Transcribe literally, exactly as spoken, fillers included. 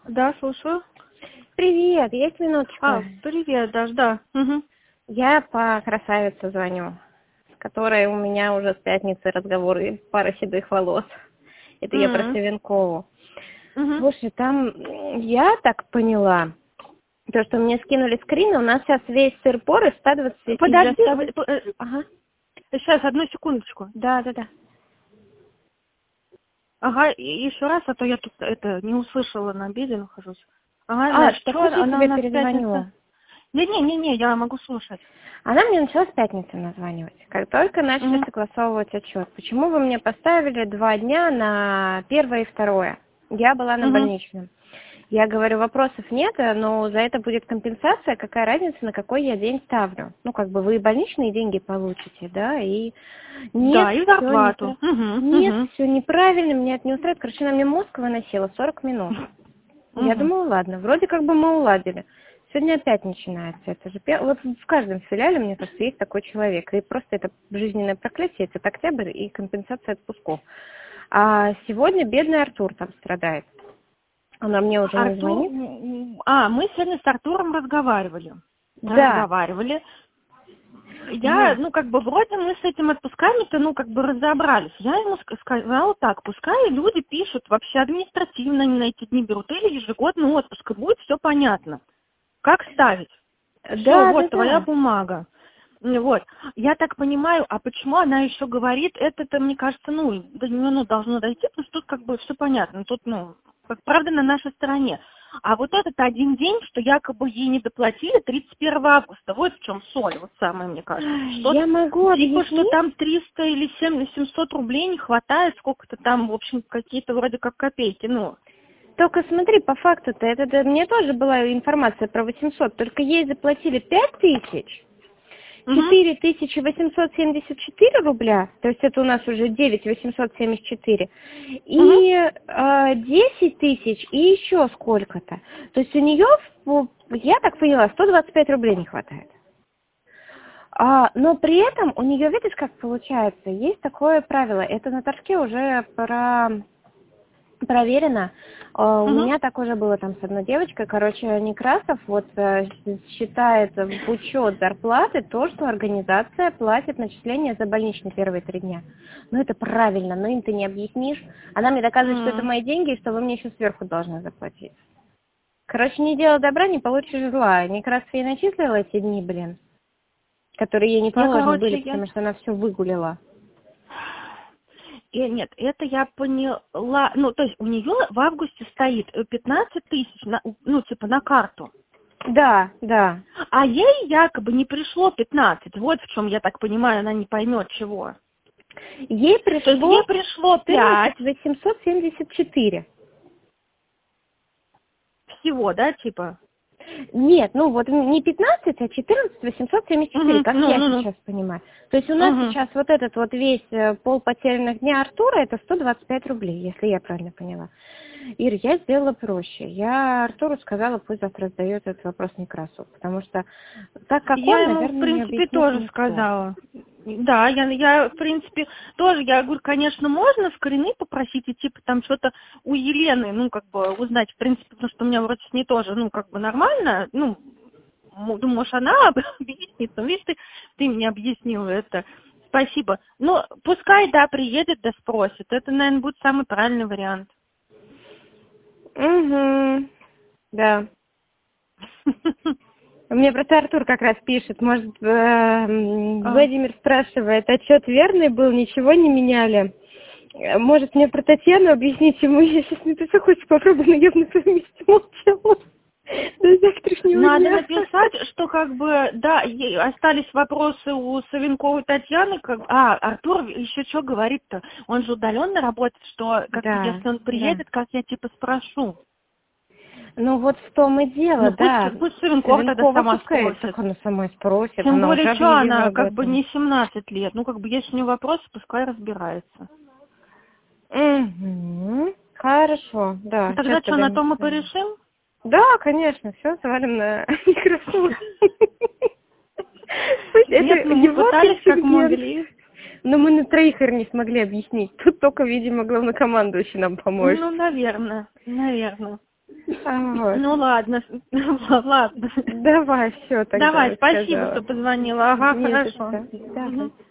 Да, слушаю. Привет, есть минуточка? А, привет, Даш, да. Угу. Я по красавице звоню, с которой у меня уже с пятницы разговор и пара седых волос. Это я про М. Савенкову. Мгм. Слушай, там м, я так поняла, то, что мне скинули скрины, у нас сейчас весь сыр-пор из ста двадцати, из Подожди, ста... в- п- э, Ага, сейчас, одну секундочку. да, да, да. Ага, и еще раз, а то я тут это не услышала, на обеде нахожусь. Ага, А, значит, так что хочешь, я она у тебе нас пятница? перезвоню? Не-не-не-не, я могу слушать. Она мне начала с пятницы названивать. Как только начали Угу. согласовывать отчет. Почему вы мне поставили два дня на первое и второе? Я была на Угу. больничном. Я говорю, вопросов нет, но за это будет компенсация, какая разница, на какой я день ставлю. Ну, как бы вы и больничные деньги получите, да, и нет, Да, и все не зарплату. про- Угу. нет, Угу. все неправильно, меня это не устраивает. Короче, она мне мозг выносила сорок минут. Я Угу. думаю, ладно, вроде как бы мы уладили. Сегодня опять начинается. Это же пе- вот в каждом филиале, мне кажется, есть такой человек. И просто это жизненное проклятие, это октябрь и компенсация отпусков. А сегодня бедный Артур там страдает. Она мне уже не Артур, звонит. м, а, мы сегодня с Артуром разговаривали. Да. Разговаривали. Я, Вот. ну, как бы, вроде мы с этими отпусками-то, ну, как бы, разобрались. Я ему ск- сказала так, пускай люди пишут, вообще административно они на эти дни берут, или ежегодный отпуск, и будет все понятно. Как ставить? Все, Да, да, вот твоя да. бумага. Ну, вот. Я так понимаю, а почему она еще говорит, это-то, мне кажется, ну, до нее ну, должно дойти, потому что тут как бы все понятно. Тут, ну, как правда на нашей стороне. А вот этот один день, что якобы ей не доплатили тридцать первого августа, вот в чем соль, вот самое, мне кажется. Что Я могу типа, что объяснить? там триста или семьсот рублей не хватает, сколько-то там, в общем, какие-то вроде как копейки, ну. Только смотри, по факту-то, это, да, мне тоже была информация про восемьсот, только ей заплатили пять тысяч. Угу. четыре тысячи восемьсот семьдесят четыре рубля, то есть это у нас уже девять тысяч восемьсот семьдесят четыре, Угу. и э, десять тысяч и еще сколько-то. То есть у нее, я так поняла, сто двадцать пять рублей не хватает. А, но при этом у нее, видишь, как получается, есть такое правило, это на торжке уже про... проверено. А, У Угу. меня так уже было там с одной девочкой. Короче, Некрасов вот э, считает в учет зарплаты то, что организация платит начисление за больничные первые три дня. Ну, это правильно, но им ты не объяснишь. Она мне доказывает, что это М. мои деньги, и что вы мне еще сверху должны заплатить. Короче, не делай добра, не получишь зла. Некрасов ей начислила эти дни, блин, которые ей не Я, положены были, короче, я... потому что она все выгулила. И нет, это я поняла. Ну, то есть у нее в августе стоит э, пятнадцать тысяч, на, ну, типа на карту. Да, да. А ей якобы не пришло пятнадцать. Вот в чем, я так понимаю, она не поймет чего. Ей То есть ей пришло пришло четырнадцать пять тысяч восемьсот семьдесят четыре. всего, да, типа? Нет, ну вот не пятнадцать, а четырнадцать тысяч восемьсот семьдесят четыре, Угу, как ну, я ну, ну. сейчас понимаю. То есть у нас Угу. сейчас вот этот вот весь э, пол потерянных дня Артура, это сто двадцать пять рублей, если я правильно поняла. Ир, я сделала проще. Я Артуру сказала, пусть завтра задает этот вопрос Некрасову, потому что так как Я он, ему, в наверное, не принципе, объяснит тоже никто. сказала. Да, я, я, в принципе, тоже, я говорю, конечно, можно в коренные попросить и, типа, там что-то у Елены, ну, как бы, узнать, в принципе, потому что у меня вроде с ней тоже, ну, как бы, нормально, ну, м- думаю, может, она объяснит, но, видишь, ты, ты мне объяснила это. Спасибо. Ну, пускай, да, приедет, да спросит. Это, наверное, будет самый правильный вариант. Угу, да. Мне просто Артур как раз пишет, может, э, м, А. Владимир спрашивает, отчет верный был, ничего не меняли. Э, Может, мне про Татьяну объяснить ему, я сейчас напишу, хоть попробую, но я бы на своем месте молчала до завтрашнего Надо дня. написать, что как бы, да, е- остались вопросы у Савенковой Татьяны, как, а, Артур еще что говорит-то, он же удаленно работает, что, как бы, Да, если он да. приедет, как я, типа, спрошу. Ну вот в том и дело, Ну, пусть, да. пусть Савенкова тогда Савенкова сама пускай, спросит. так она сама спросит, Тем она уже более, что объявила она, об как бы, этом. не семнадцать лет, ну, как бы, если у нее вопросы, пускай разбирается. Угу. Хорошо, Ну, да. тогда Сейчас что, тогда на не то мы знаю. порешим? Да, конечно, все свалим на микрофон. Нет, Это ну, мы его пытались, как контингент. могли. Но мы на троих не смогли объяснить. Тут только, видимо, главнокомандующий нам поможет. Ну, наверное, наверное. А, вот. Ну ладно, ладно. Давай, все тогда. Давай, спасибо, сказала. что позвонила. Ага, Не за хорошо. что. Давай. Мгм.